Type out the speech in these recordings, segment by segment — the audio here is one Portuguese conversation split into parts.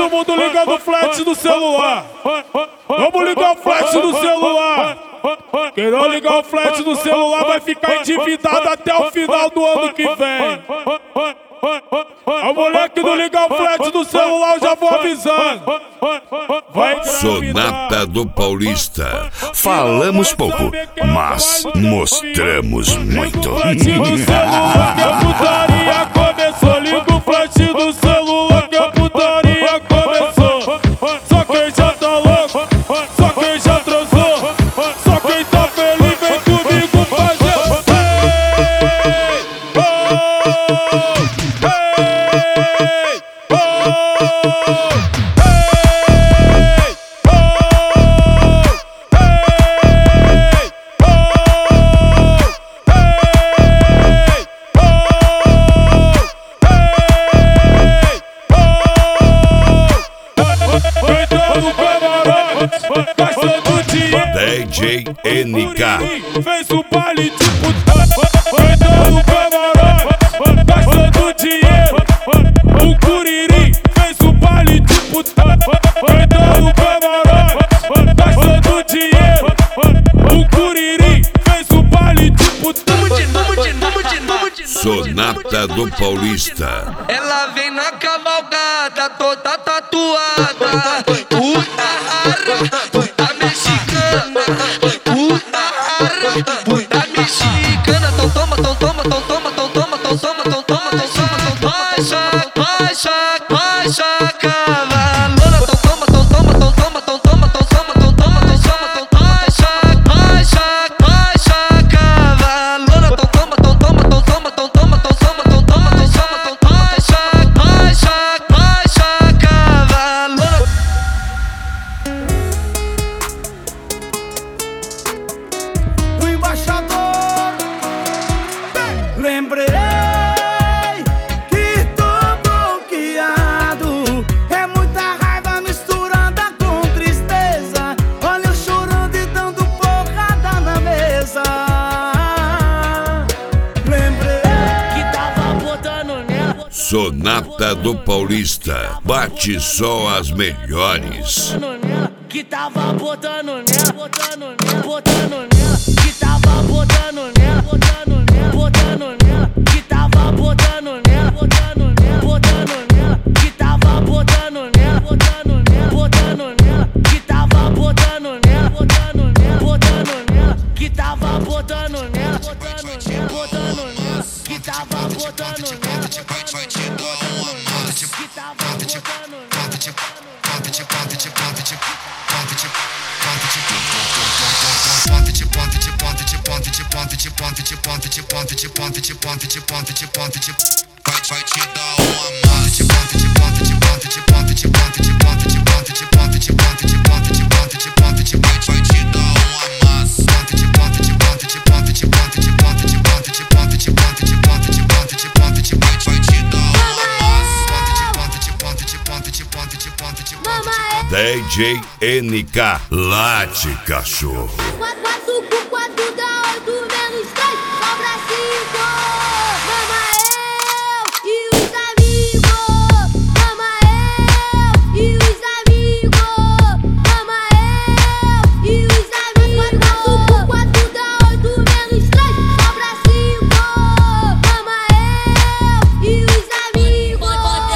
todo mundo ligando o flash do celular. Vamos ligar o flash do celular. Quem não ligar o flash do celular vai ficar endividado até o final do ano que vem. A mulher que não ligar o flash do celular eu já vou avisando. Sonata do Paulista. Falamos pouco, mas mostramos muito. Flash do celular que a putaria começou. Liga o flash do celular que a putaria começou. Só quem já tá louco, só quem já transou, só quem tá feliz vem comigo fazer. DJ NK fez o baile de putaria. Entrando camarote, gastando dinheiro. O Curirim fez o baile de putaria. Entrando camarote, gastando dinheiro. O Curirim fez o baile de putaria. Sonata do Paulista. Ela vem na cavalgada, toda tatuada. Puta rara, puta mexicana. Puta rara, puta mexicana. Então toma, então toma, então toma, então toma, então toma, então toma, então toma, então toma. Vai, cavalona. Então toma, então toma, então toma, então toma, então toma, então toma, então toma, então toma. Vai, cavalona. Então toma, então toma, então toma, então toma, então toma, então toma, então toma, então toma. Vai, cavalona. O embaixador, lembrei que tô bloqueado. É muita raiva misturada com tristeza. Olha eu chorando e dando porrada na mesa. Lembrei que tava botando nela. Sonata do Paulista. Bate só as melhores. Que tava botando nela, botando nela, que tava botando nela, botando nela, que tava botando nela, botando nela, que tava botando nela, botando nela, que tava botando nela, botando nela, que tava botando nela, botando nela, que tava botando nela, que Vai te dar uma massa. DJ NK. Late, cachorro. 4 por 4 dá 8 menos 3, sobra 5. Mama eu e os amigos. Mama eu e os amigos. Mama eu e os amigos. 4 por 4 dá 8 menos 3, sobra 5. Mama eu e os amigos.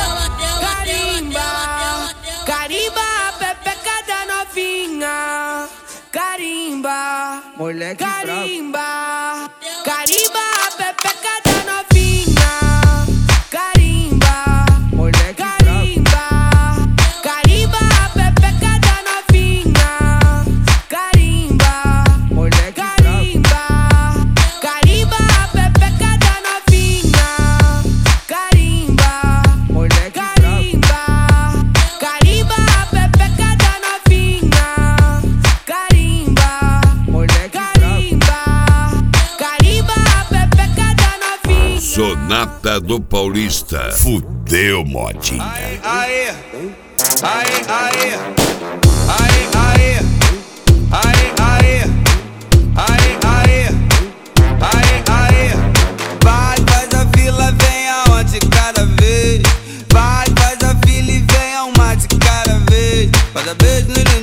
Carimba, pepeca da novinha. Carimba, moleque carimba, carimba, pepeca da novinha. Carimba, moleque carimba, carimba, pepeca da novinha. Carimba, moleque carimba, carimba, pepeca da novinha. Carimba, moleque carimba, carimba, pepeca da novinha. Carimba, moleque carimba, carimba, pepeca da novinha. Sonata do Paulista. Fudeu, modinha. Aê, aê, aê, aê, aê, aê, aê, aê, aê, aê, aê, aê. Vai, faz a fila, vem aonde cada vez. Vai, faz a fila e vem uma de cada Cada beijo no